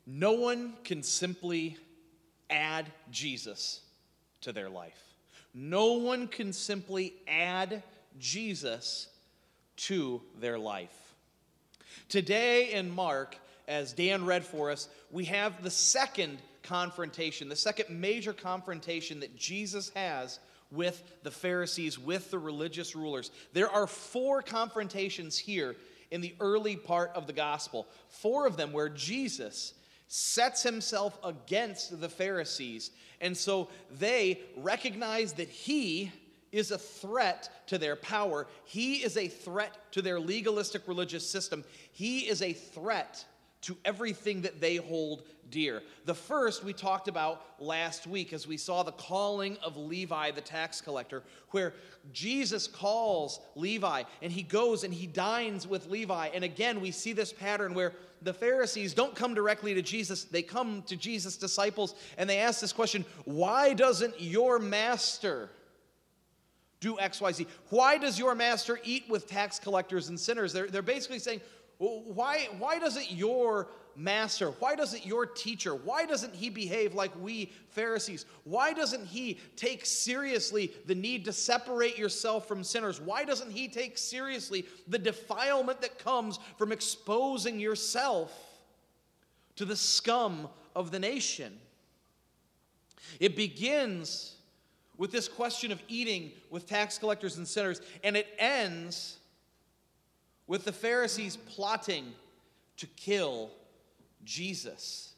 No one can simply add Jesus to their life. No one can simply add Jesus to their life. Today in Mark, as Dan read for us, we have the second confrontation, the second major confrontation that Jesus has with the Pharisees, with the religious rulers. There are 4 confrontations here in the early part of the gospel. 4 of them where Jesus sets himself against the Pharisees. And so they recognize that he is a threat to their power. He is a threat to their legalistic religious system. He is a threat to everything that they hold dear. The first we talked about last week as we saw the calling of Levi, the tax collector, where Jesus calls Levi and he goes and he dines with Levi. And again, we see this pattern where the Pharisees don't come directly to Jesus. They come to Jesus' disciples and they ask this question, why doesn't your master do X, Y, Z? Why does your master eat with tax collectors and sinners? They're basically saying, why doesn't your master, why doesn't your teacher, why doesn't he behave like we Pharisees? Why doesn't he take seriously the need to separate yourself from sinners? Why doesn't he take seriously the defilement that comes from exposing yourself to the scum of the nation? It begins with this question of eating with tax collectors and sinners, and it ends with the Pharisees plotting to kill Jesus.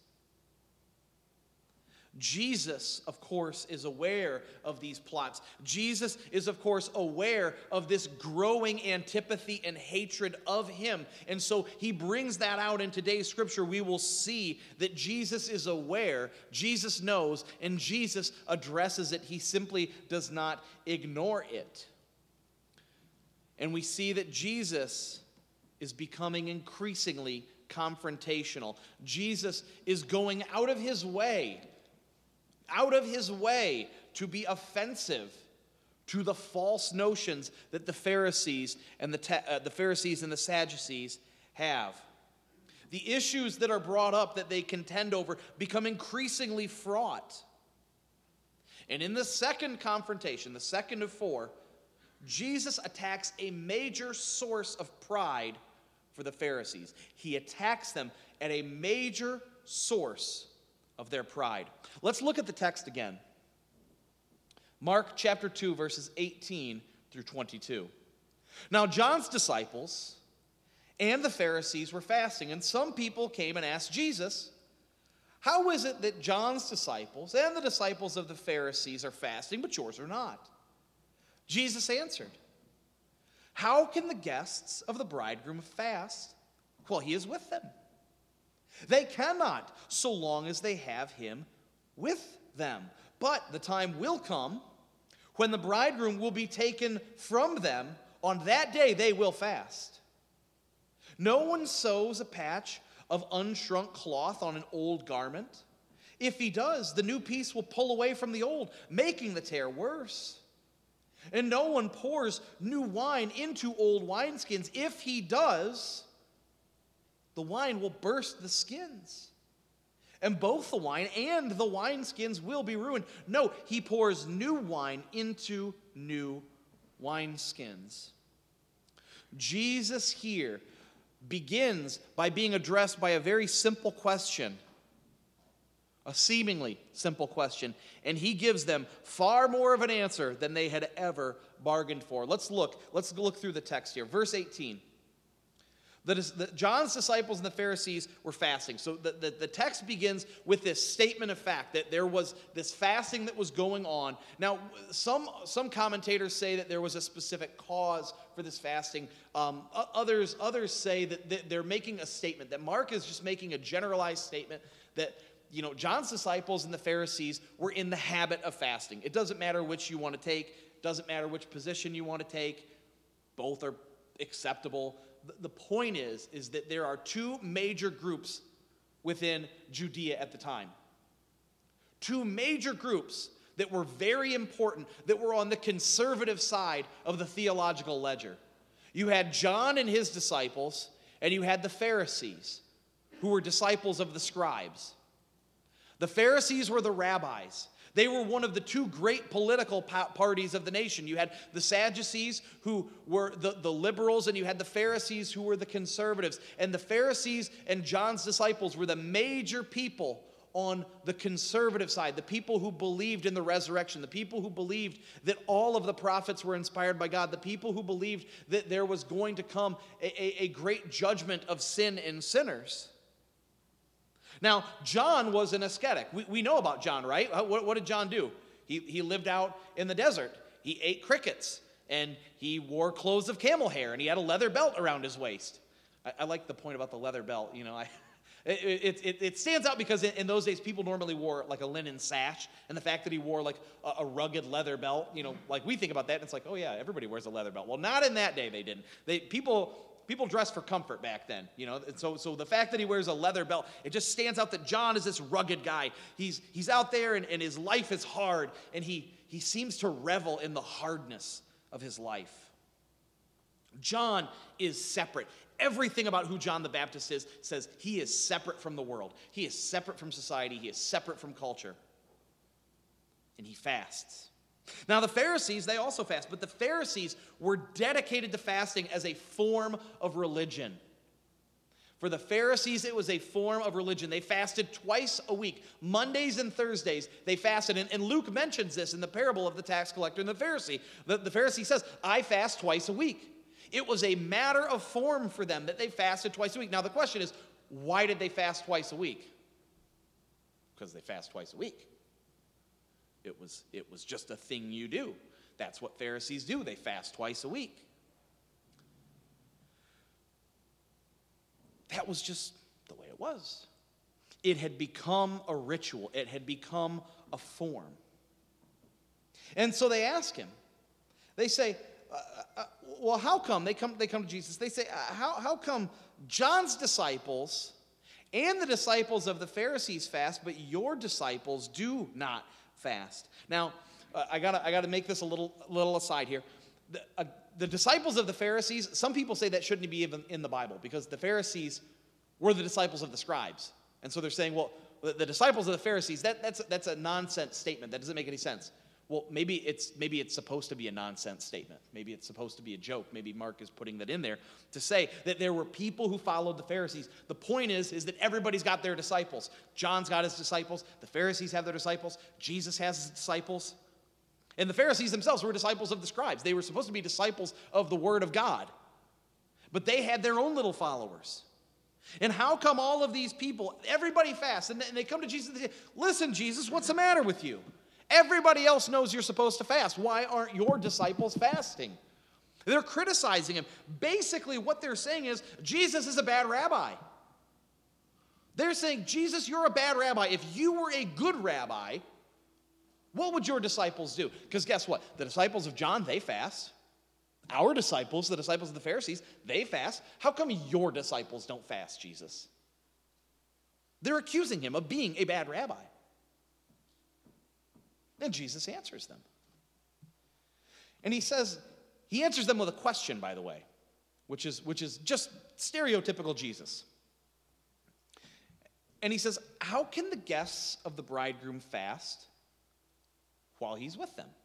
Jesus, of course, is aware of these plots. Jesus is, of course, aware of this growing antipathy and hatred of him. And so he brings that out in today's scripture. We will see that Jesus is aware, Jesus knows, and Jesus addresses it. He simply does not ignore it. And we see that Jesus is becoming increasingly confrontational. Jesus is going out of his way to be offensive to the false notions that the Pharisees and the Sadducees have. The issues that are brought up that they contend over become increasingly fraught. And in the second confrontation, the second of 4, Jesus attacks a major source of pride for the Pharisees. He attacks them at a major source of their pride. Let's look at the text again. Mark chapter 2, verses 18 through 22. Now John's disciples and the Pharisees were fasting, and some people came and asked Jesus, how is it that John's disciples and the disciples of the Pharisees are fasting, but yours are not? Jesus answered, how can the guests of the bridegroom fast while he is with them? They cannot, so long as they have him with them. But the time will come when the bridegroom will be taken from them. On that day they will fast. No one sews a patch of unshrunk cloth on an old garment. If he does, the new piece will pull away from the old, making the tear worse. And no one pours new wine into old wineskins. If he does, the wine will burst the skins, and both the wine and the wineskins will be ruined. No, he pours new wine into new wineskins. Jesus here begins by being addressed by a very simple question. A seemingly simple question. And he gives them far more of an answer than they had ever bargained for. Let's look through the text here. Verse 18. John's disciples and the Pharisees were fasting. So the text begins with this statement of fact that there was this fasting that was going on. Now, some commentators say that there was a specific cause for this fasting. Others say that they're making a statement, that Mark is just making a generalized statement that John's disciples and the Pharisees were in the habit of fasting. It doesn't matter which you want to take. Doesn't matter which position you want to take. Both are acceptable. The point is that there are 2 major groups within Judea at the time. 2 major groups that were very important, that were on the conservative side of the theological ledger. You had John and his disciples, and you had the Pharisees, who were disciples of the scribes. The Pharisees were the rabbis. They were one of the two great political parties of the nation. You had the Sadducees, who were the liberals, and you had the Pharisees, who were the conservatives. And the Pharisees and John's disciples were the major people on the conservative side, the people who believed in the resurrection, the people who believed that all of the prophets were inspired by God, the people who believed that there was going to come a great judgment of sin and sinners. Now, John was an ascetic. We know about John, right? What did John do? He lived out in the desert. He ate crickets, and he wore clothes of camel hair, and he had a leather belt around his waist. I like the point about the leather belt. It stands out because in those days, people normally wore like a linen sash, and the fact that he wore like a rugged leather belt, like we think about that, and it's like, oh yeah, everybody wears a leather belt. Well, not in that day, they didn't. People dressed for comfort back then, and so the fact that he wears a leather belt, it just stands out that John is this rugged guy. He's out there, and his life is hard, and he seems to revel in the hardness of his life. John is separate. Everything about who John the Baptist is says he is separate from the world. He is separate from society. He is separate from culture. And he fasts. Now, the Pharisees, they also fast, but the Pharisees were dedicated to fasting as a form of religion. For the Pharisees, it was a form of religion. They fasted twice a week. Mondays and Thursdays, they fasted. And Luke mentions this in the parable of the tax collector and the Pharisee. The Pharisee says, I fast twice a week. It was a matter of form for them that they fasted twice a week. Now, the question is, why did they fast twice a week? Because they fast twice a week. It was just a thing you do. That's what Pharisees do. They fast twice a week. That was just the way it was. It had become a ritual. It had become a form. And so they ask him. They say, well, how come? They come to Jesus. They say, how come John's disciples and the disciples of the Pharisees fast, but your disciples do not fast? Now, I gotta make this a little aside here. The disciples of the Pharisees, some people say that shouldn't be even in the Bible because the Pharisees were the disciples of the scribes. And so they're saying, well, the disciples of the Pharisees, that's a nonsense statement. That doesn't make any sense. Well, maybe it's supposed to be a nonsense statement. Maybe it's supposed to be a joke. Maybe Mark is putting that in there to say that there were people who followed the Pharisees. The point is that everybody's got their disciples. John's got his disciples. The Pharisees have their disciples. Jesus has his disciples. And the Pharisees themselves were disciples of the scribes. They were supposed to be disciples of the Word of God. But they had their own little followers. And how come all of these people, everybody fasts, and they come to Jesus and they say, listen, Jesus, what's the matter with you? Everybody else knows you're supposed to fast. Why aren't your disciples fasting? They're criticizing him. Basically, what they're saying is, Jesus is a bad rabbi. They're saying, Jesus, you're a bad rabbi. If you were a good rabbi, what would your disciples do? Because guess what? The disciples of John, they fast. Our disciples, the disciples of the Pharisees, they fast. How come your disciples don't fast, Jesus? They're accusing him of being a bad rabbi. And Jesus answers them. And he answers them with a question, by the way, which is just stereotypical Jesus. And he says, how can the guests of the bridegroom fast while he's with them?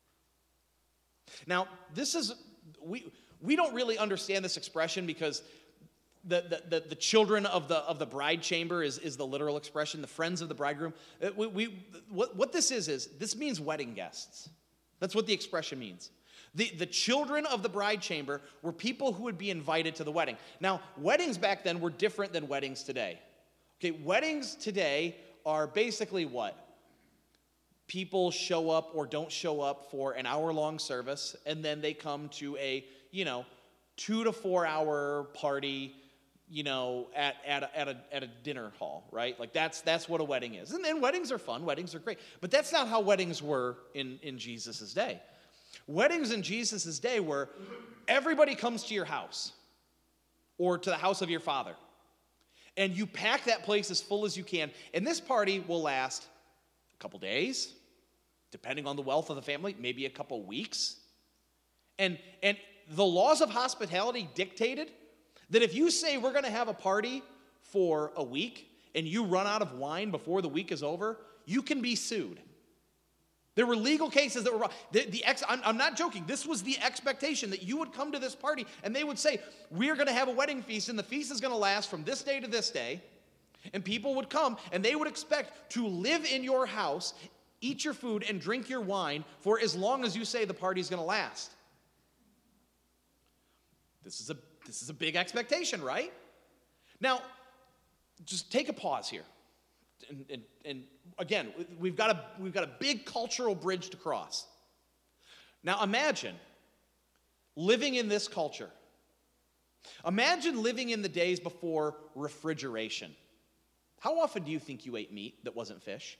Now, we don't really understand this expression because the children of the bride chamber is the literal expression, the friends of the bridegroom. What this is this means wedding guests. That's what the expression means. The children of the bride chamber were people who would be invited to the wedding. Now, weddings back then were different than weddings today. Okay, weddings today are basically what? People show up or don't show up for an hour-long service, and then they come to a, 2 to 4 hour party, at a dinner hall, right? Like that's what a wedding is. And weddings are fun, weddings are great. But that's not how weddings were in Jesus' day. Weddings in Jesus' day were everybody comes to your house or to the house of your father. And you pack that place as full as you can. And this party will last a couple days, depending on the wealth of the family, maybe a couple weeks. And the laws of hospitality dictated that if you say we're going to have a party for a week and you run out of wine before the week is over, you can be sued. There were legal cases that were, I'm not joking, this was the expectation that you would come to this party and they would say, we're going to have a wedding feast and the feast is going to last from this day to this day. And people would come and they would expect to live in your house, eat your food, and drink your wine for as long as you say the party's going to last. This is a big expectation, right? Now, just take a pause here. And again, we've got a big cultural bridge to cross. Now imagine living in this culture. Imagine living in the days before refrigeration. How often do you think you ate meat that wasn't fish?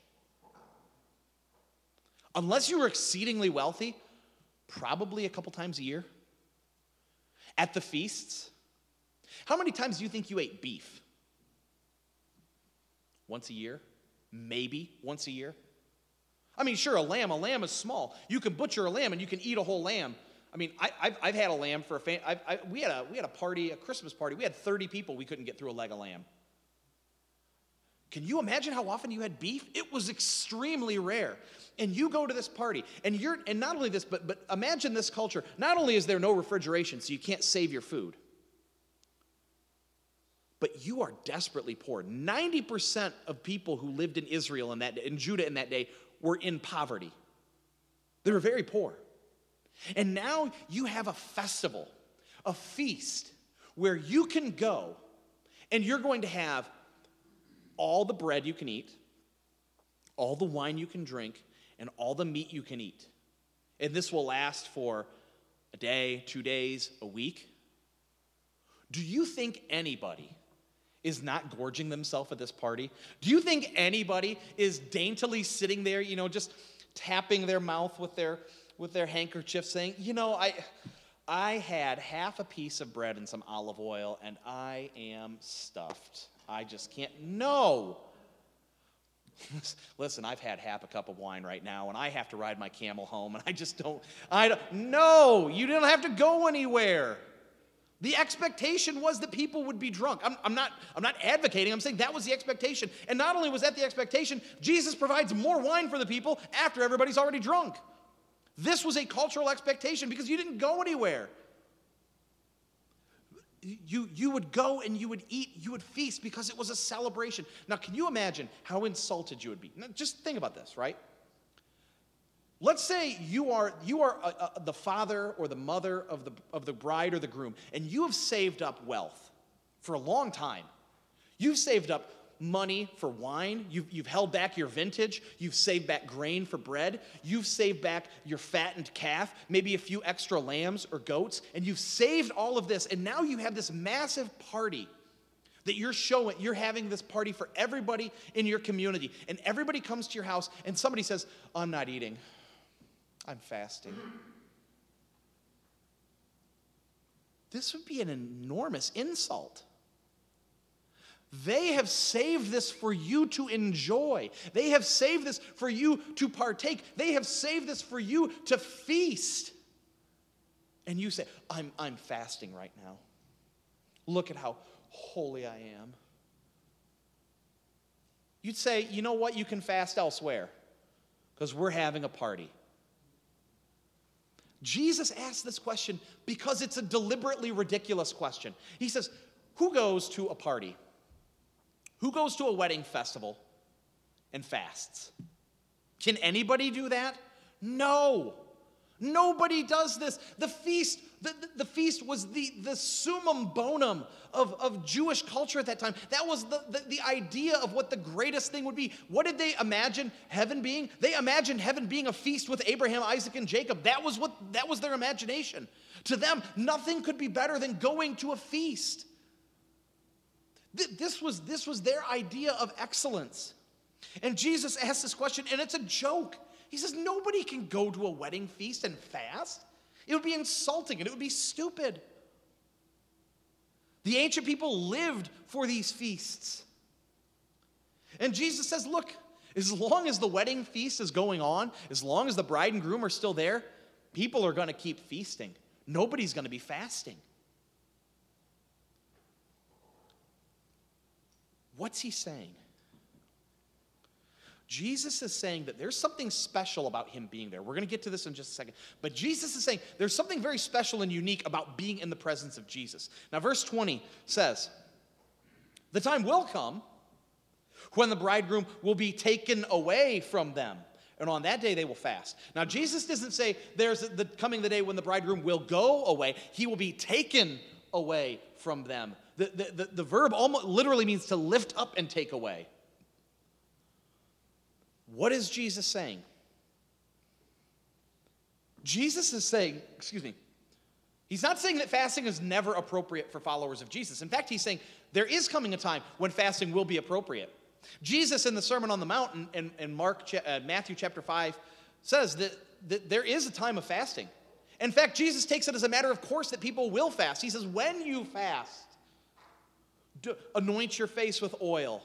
Unless you were exceedingly wealthy, probably a couple times a year. At the feasts, how many times do you think you ate beef? Once a year? Maybe once a year? I mean, sure, a lamb is small. You can butcher a lamb and you can eat a whole lamb. I mean, I've had a lamb for we had a party, a Christmas party. We had 30 people. We couldn't get through a leg of lamb. Can you imagine how often you had beef? It was extremely rare. And you go to this party, and not only this, but imagine this culture. Not only is there no refrigeration, so you can't save your food, but you are desperately poor. 90% of people who lived in Israel in Judah in that day were in poverty. They were very poor. And now you have a festival, a feast, where you can go and you're going to have all the bread you can eat, all the wine you can drink, and all the meat you can eat. And this will last for a day, 2 days, a week. Do you think anybody is not gorging themselves at this party? Do you think anybody is daintily sitting there, just tapping their mouth with their handkerchief saying, I had half a piece of bread and some olive oil and I am stuffed. I just can't. No. Listen, I've had half a cup of wine right now and I have to ride my camel home and no, you didn't have to go anywhere. The expectation was that people would be drunk. I'm not advocating. I'm saying that was the expectation. And not only was that the expectation, Jesus provides more wine for the people after everybody's already drunk. This was a cultural expectation because you didn't go anywhere. You would go and you would eat, you would feast because it was a celebration. Now, can you imagine how insulted you would be? Now, just think about this, right? Let's say you are the father or the mother of the bride or the groom, and you have saved up wealth for a long time. You've saved up money for wine. You've held back your vintage. You've saved back grain for bread. You've saved back your fattened calf, maybe a few extra lambs or goats, and you've saved all of this, and now you have this massive party that you're having this party for everybody in your community, and everybody comes to your house, and somebody says, I'm not eating. I'm fasting. This would be an enormous insult. They have saved this for you to enjoy. They have saved this for you to partake. They have saved this for you to feast. And you say, I'm fasting right now. Look at how holy I am. You'd say, you know what? You can fast elsewhere because we're having a party. Jesus asked this question because it's a deliberately ridiculous question. He says, who goes to a party? Who goes to a wedding festival and fasts? Can anybody do that? No. Nobody does this. The feast was the summum bonum of Jewish culture at that time. That was the idea of what the greatest thing would be. What did they imagine heaven being? They imagined heaven being a feast with Abraham, Isaac, and Jacob. That was their imagination. To them, nothing could be better than going to a feast. This was their idea of excellence. And Jesus asked this question, and it's a joke. He says, nobody can go to a wedding feast and fast. It would be insulting and it would be stupid. The ancient people lived for these feasts. And Jesus says, look, as long as the wedding feast is going on, as long as the bride and groom are still there, people are going to keep feasting. Nobody's going to be fasting. What's he saying? Jesus is saying that there's something special about him being there. We're going to get to this in just a second. But Jesus is saying there's something very special and unique about being in the presence of Jesus. Now, verse 20 says, the time will come when the bridegroom will be taken away from them, and on that day they will fast. Now, Jesus doesn't say there's the day when the bridegroom will go away. He will be taken away from them. The verb almost literally means to lift up and take away. What is Jesus saying? Jesus is saying, he's not saying that fasting is never appropriate for followers of Jesus. In fact, he's saying there is coming a time when fasting will be appropriate. Jesus in the Sermon on the Mount in Matthew chapter 5 says that there is a time of fasting. In fact, Jesus takes it as a matter of course that people will fast. He says, when you fast, anoint your face with oil.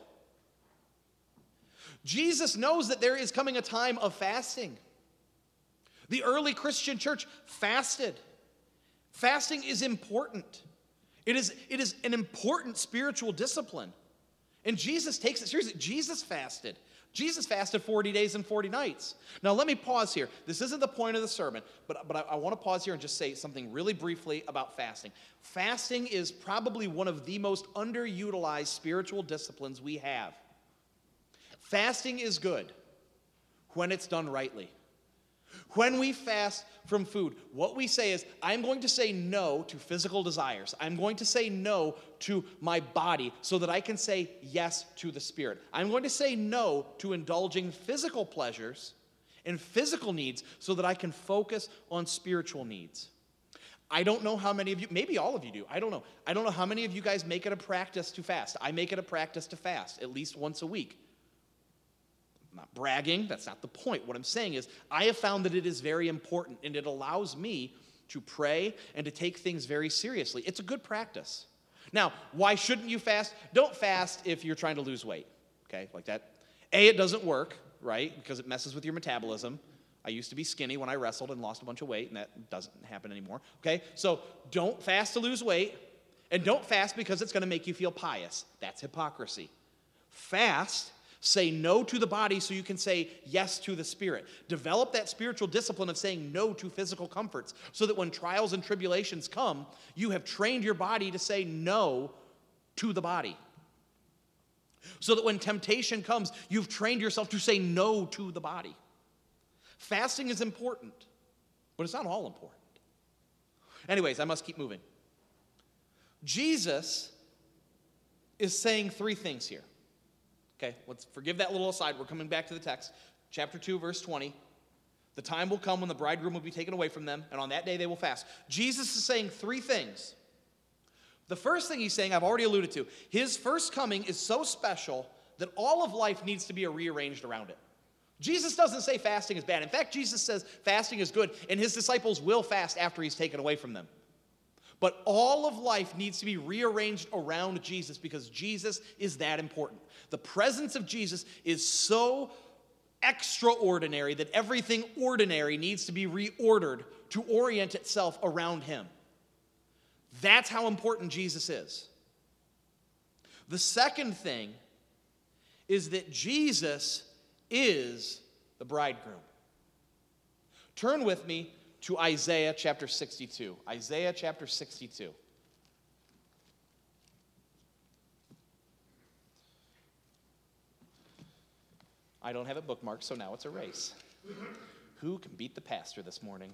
Jesus knows that there is coming a time of fasting. The early Christian church fasted. Fasting is important. It is an important spiritual discipline. And Jesus takes it seriously. Jesus fasted. Jesus fasted 40 days and 40 nights. Now, let me pause here. This isn't the point of the sermon, but I want to pause here and just say something really briefly about fasting. Fasting is probably one of the most underutilized spiritual disciplines we have. Fasting is good when it's done rightly. When we fast from food, what we say is, I'm going to say no to physical desires. I'm going to say no to my body so that I can say yes to the Spirit. I'm going to say no to indulging physical pleasures and physical needs so that I can focus on spiritual needs. I don't know how many of you, maybe all of you do, I don't know. I don't know how many of you guys make it a practice to fast. I make it a practice to fast at least once a week. I'm not bragging, that's not the point. What I'm saying is I have found that it is very important, and it allows me to pray and to take things very seriously. It's a good practice. Now, why shouldn't you fast? Don't fast if you're trying to lose weight, okay, like that. It doesn't work, right, because it messes with your metabolism. I used to be skinny when I wrestled and lost a bunch of weight, and that doesn't happen anymore, okay? So don't fast to lose weight, and don't fast because it's going to make you feel pious. That's hypocrisy. Fast. Say no to the body so you can say yes to the Spirit. Develop that spiritual discipline of saying no to physical comforts so that when trials and tribulations come, you have trained your body to say no to the body. So that when temptation comes, you've trained yourself to say no to the body. Fasting is important, but it's not all important. Anyways, I must keep moving. Jesus is saying three things here. Okay, let's forgive that little aside. We're coming back to the text. Chapter 2, verse 20. The time will come when the bridegroom will be taken away from them, and on that day they will fast. Jesus is saying three things. The first thing he's saying, I've already alluded to. His first coming is so special that all of life needs to be rearranged around it. Jesus doesn't say fasting is bad. In fact, Jesus says fasting is good, and his disciples will fast after he's taken away from them. But all of life needs to be rearranged around Jesus because Jesus is that important. The presence of Jesus is so extraordinary that everything ordinary needs to be reordered to orient itself around him. That's how important Jesus is. The second thing is that Jesus is the bridegroom. Turn with me to Isaiah chapter 62. Isaiah chapter 62. I don't have it bookmarked, so now it's a race. Who can beat the pastor this morning?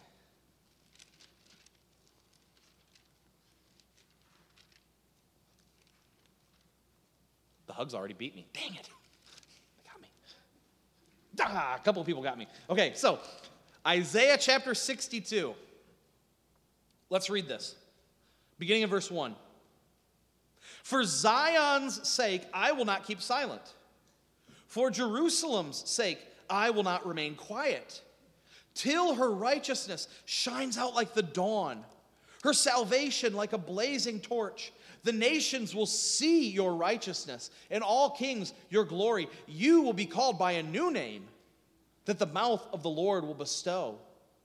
The Hugs already beat me. Dang it. They got me. A couple of people got me. Okay, so Isaiah chapter 62. Let's read this. Beginning of verse 1. For Zion's sake, I will not keep silent. For Jerusalem's sake, I will not remain quiet. Till her righteousness shines out like the dawn, her salvation like a blazing torch. The nations will see your righteousness, and all kings your glory. You will be called by a new name that the mouth of the Lord will bestow.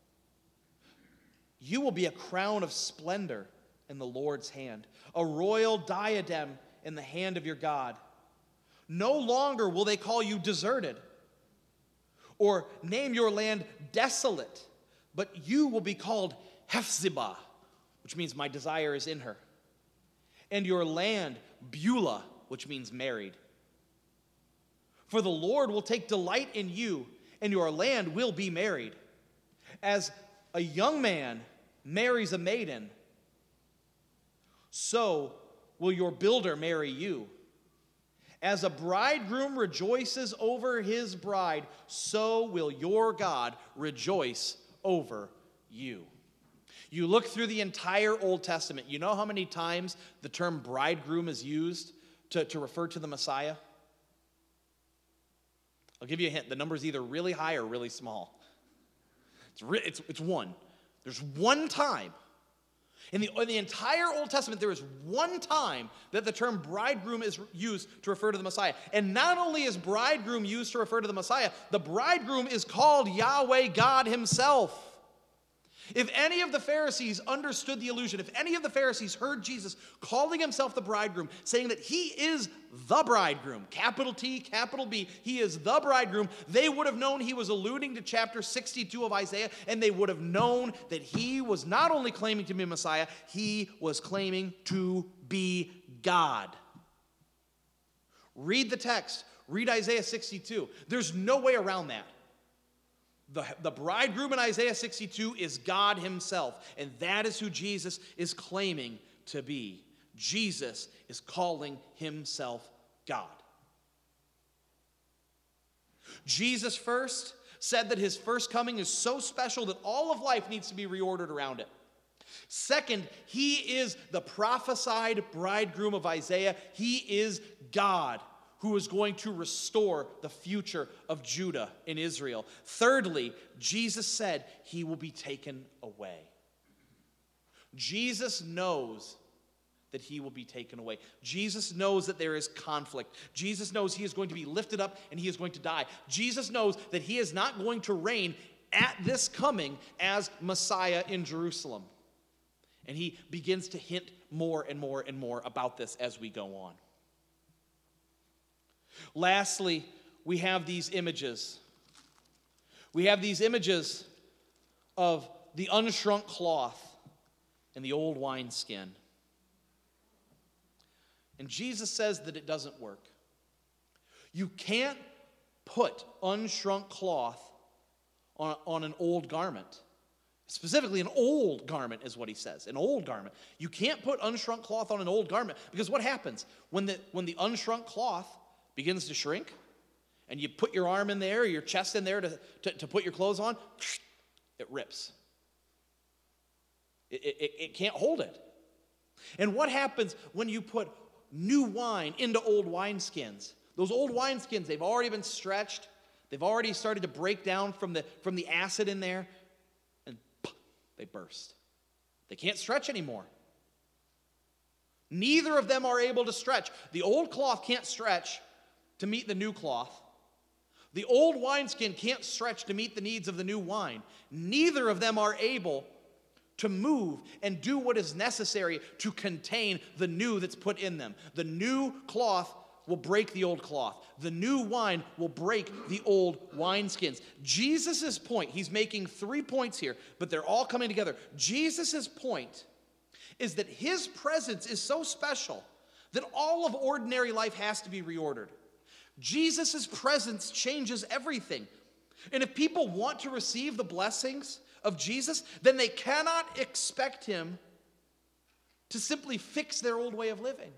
You will be a crown of splendor in the Lord's hand, a royal diadem in the hand of your God. No longer will they call you deserted or name your land desolate, but you will be called Hephzibah, which means my desire is in her, and your land Beulah, which means married. For the Lord will take delight in you, and your land will be married. As a young man marries a maiden, so will your builder marry you. As a bridegroom rejoices over his bride, so will your God rejoice over you. You look through the entire Old Testament, you know how many times the term bridegroom is used to refer to the Messiah? I'll give you a hint. The number is either really high or really small. It's one. There's one time. In the entire Old Testament, there is one time that the term bridegroom is used to refer to the Messiah. And not only is bridegroom used to refer to the Messiah, the bridegroom is called Yahweh God himself. If any of the Pharisees understood the illusion, if any of the Pharisees heard Jesus calling himself the bridegroom, saying that he is the bridegroom, capital T, capital B, he is the bridegroom, they would have known he was alluding to chapter 62 of Isaiah, and they would have known that he was not only claiming to be Messiah, he was claiming to be God. Read the text. Read Isaiah 62. There's no way around that. The bridegroom in Isaiah 62 is God himself, and that is who Jesus is claiming to be. Jesus is calling himself God. Jesus first said that his first coming is so special that all of life needs to be reordered around it. Second, he is the prophesied bridegroom of Isaiah. He is God, who is going to restore the future of Judah and Israel. Thirdly, Jesus said he will be taken away. Jesus knows that he will be taken away. Jesus knows that there is conflict. Jesus knows he is going to be lifted up and he is going to die. Jesus knows that he is not going to reign at this coming as Messiah in Jerusalem. And he begins to hint more and more and more about this as we go on. Lastly, we have these images. We have these images of the unshrunk cloth and the old wineskin. And Jesus says that it doesn't work. You can't put unshrunk cloth on an old garment. Specifically, an old garment is what he says, an old garment. You can't put unshrunk cloth on an old garment because what happens? When the unshrunk cloth begins to shrink, and you put your arm in there, or your chest in there to put your clothes on, it rips. It can't hold it. And what happens when you put new wine into old wineskins? Those old wineskins, they've already been stretched. They've already started to break down from the acid in there, and they burst. They can't stretch anymore. Neither of them are able to stretch. The old cloth can't stretch to meet the new cloth. The old wineskin can't stretch to meet the needs of the new wine. Neither of them are able to move and do what is necessary to contain the new that's put in them. The new cloth will break the old cloth. The new wine will break the old wineskins. Jesus' point, he's making 3 points here, but they're all coming together. Jesus' point is that his presence is so special that all of ordinary life has to be reordered. Jesus' presence changes everything. And if people want to receive the blessings of Jesus, then they cannot expect him to simply fix their old way of living.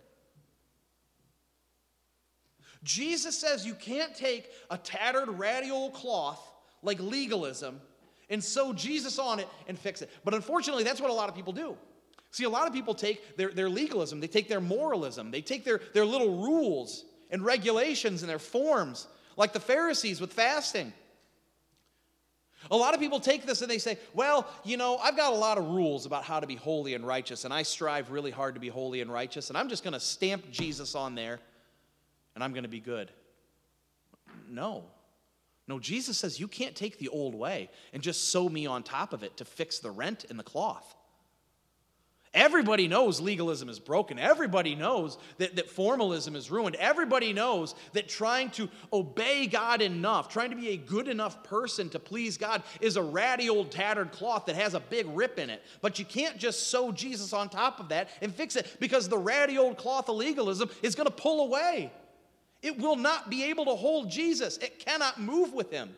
Jesus says you can't take a tattered, ratty old cloth like legalism and sew Jesus on it and fix it. But unfortunately, that's what a lot of people do. See, a lot of people take their legalism, they take their moralism, they take their little rules and regulations and their forms, like the Pharisees with fasting. A lot of people take this and they say, well, I've got a lot of rules about how to be holy and righteous, and I strive really hard to be holy and righteous, and I'm just going to stamp Jesus on there, and I'm going to be good. No, Jesus says you can't take the old way and just sew me on top of it to fix the rent in the cloth. Everybody knows legalism is broken. Everybody knows that formalism is ruined. Everybody knows that trying to obey God enough, trying to be a good enough person to please God is a ratty old tattered cloth that has a big rip in it. But you can't just sew Jesus on top of that and fix it, because the ratty old cloth of legalism is going to pull away. It will not be able to hold Jesus. It cannot move with him.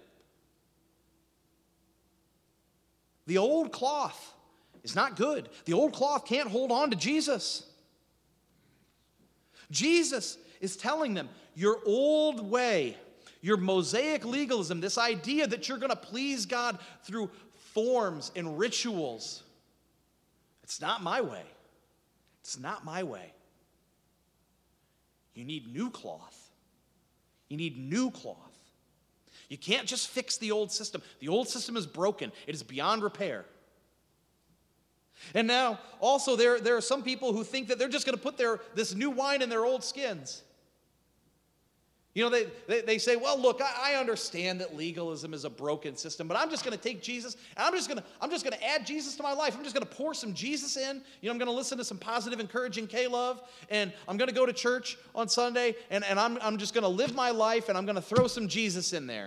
The old cloth is not good. The old cloth can't hold on to Jesus. Jesus is telling them, your old way, your Mosaic legalism, this idea that you're going to please God through forms and rituals, it's not my way. It's not my way. You need new cloth. You need new cloth. You can't just fix the old system. The old system is broken. It is beyond repair. And now, also, there are some people who think that they're just going to put this new wine in their old skins. You know, they say, well, look, I understand that legalism is a broken system, but I'm just going to take Jesus, and I'm just going to add Jesus to my life. I'm just going to pour some Jesus in. You know, I'm going to listen to some positive, encouraging K-Love, and I'm going to go to church on Sunday, and I'm just going to live my life, and I'm going to throw some Jesus in there.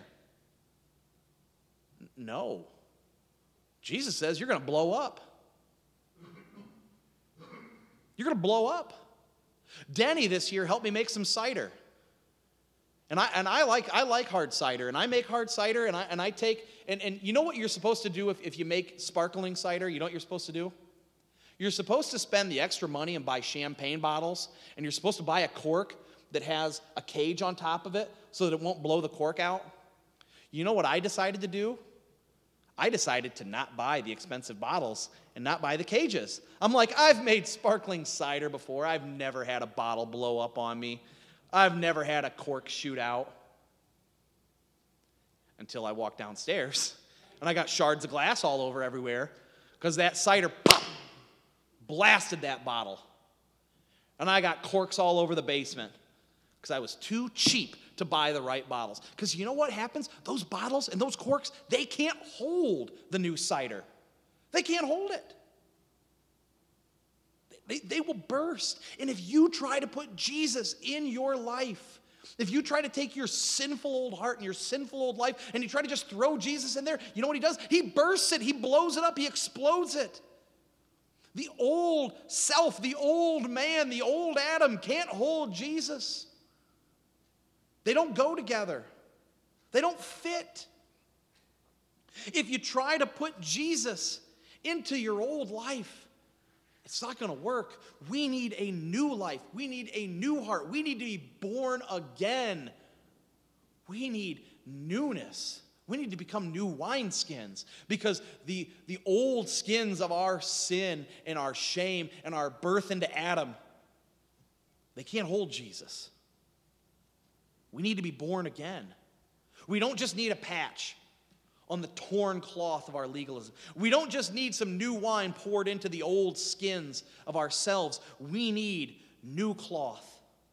No. Jesus says you're going to blow up. You're going to blow up. Denny this year helped me make some cider. And I like hard cider, and I make hard cider, and I take, and you know what you're supposed to do if you make sparkling cider? You know what you're supposed to do? You're supposed to spend the extra money and buy champagne bottles, and you're supposed to buy a cork that has a cage on top of it so that it won't blow the cork out. You know what I decided to do? I decided to not buy the expensive bottles and not buy the cages. I'm like, I've made sparkling cider before. I've never had a bottle blow up on me. I've never had a cork shoot out. Until I walked downstairs and I got shards of glass all over everywhere because that cider pop blasted that bottle. And I got corks all over the basement because I was too cheap to buy the right bottles. Because you know what happens? Those bottles and those corks, they can't hold the new cider. They can't hold it. They will burst. And if you try to put Jesus in your life, if you try to take your sinful old heart and your sinful old life and you try to just throw Jesus in there, you know what he does? He bursts it. He blows it up. He explodes it. The old self, the old man, the old Adam can't hold Jesus. They don't go together. They don't fit. If you try to put Jesus into your old life, it's not going to work. We need a new life. We need a new heart. We need to be born again. We need newness. We need to become new wineskins, because the old skins of our sin and our shame and our birth into Adam, they can't hold Jesus. We need to be born again. We don't just need a patch on the torn cloth of our legalism. We don't just need some new wine poured into the old skins of ourselves. We need new cloth.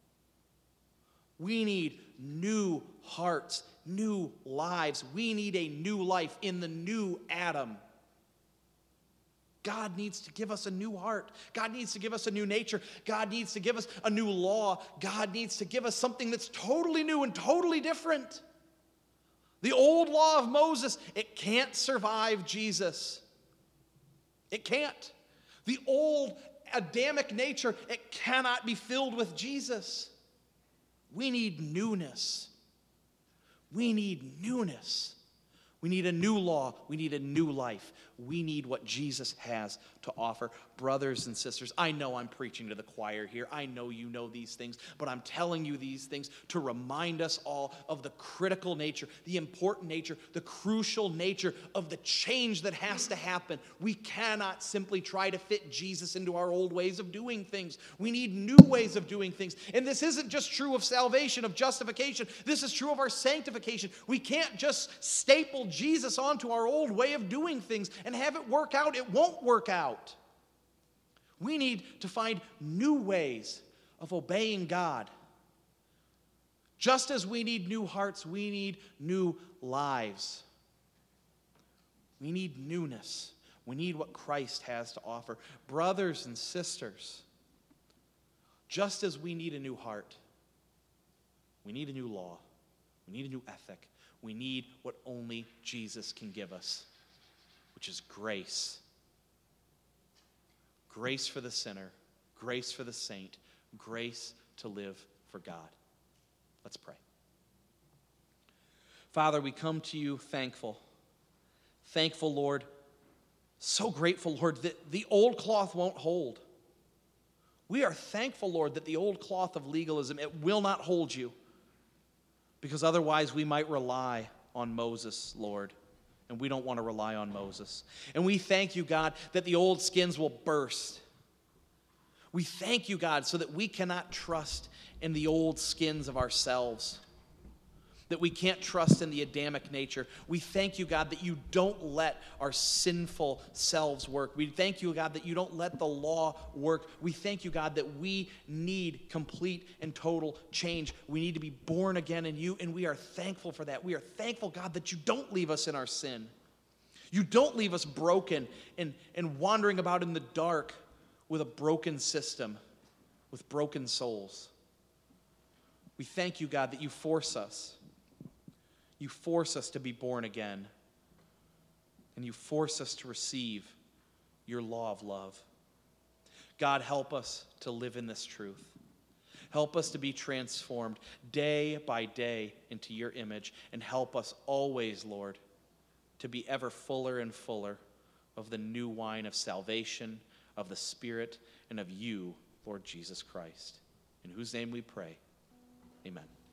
We need new hearts, new lives. We need a new life in the new Adam. God needs to give us a new heart. God needs to give us a new nature. God needs to give us a new law. God needs to give us something that's totally new and totally different. The old law of Moses, it can't survive Jesus. It can't. The old Adamic nature, it cannot be filled with Jesus. We need newness. We need newness. We need a new law. We need a new life. We need what Jesus has to offer. Brothers and sisters, I know I'm preaching to the choir here. I know you know these things, but I'm telling you these things to remind us all of the critical nature, the important nature, the crucial nature of the change that has to happen. We cannot simply try to fit Jesus into our old ways of doing things. We need new ways of doing things. And this isn't just true of salvation, of justification. This is true of our sanctification. We can't just staple Jesus onto our old way of doing things and have it work out. It won't work out. We need to find new ways of obeying God. Just as we need new hearts, we need new lives. We need newness. We need what Christ has to offer. Brothers and sisters, just as we need a new heart, we need a new law, we need a new ethic, we need what only Jesus can give us, which is grace. Grace for the sinner, grace for the saint, grace to live for God. Let's pray. Father, we come to you thankful. Thankful, Lord. So grateful, Lord, that the old cloth won't hold. We are thankful, Lord, that the old cloth of legalism, it will not hold you. Because otherwise we might rely on Moses, Lord. And we don't want to rely on Moses. And we thank you, God, that the old skins will burst. We thank you, God, so that we cannot trust in the old skins of ourselves, that we can't trust in the Adamic nature. We thank you, God, that you don't let our sinful selves work. We thank you, God, that you don't let the law work. We thank you, God, that we need complete and total change. We need to be born again in you, and we are thankful for that. We are thankful, God, that you don't leave us in our sin. You don't leave us broken and wandering about in the dark with a broken system, with broken souls. We thank you, God, that you force us. You force us to be born again. And you force us to receive your law of love. God, help us to live in this truth. Help us to be transformed day by day into your image. And help us always, Lord, to be ever fuller and fuller of the new wine of salvation, of the Spirit, and of you, Lord Jesus Christ. In whose name we pray. Amen.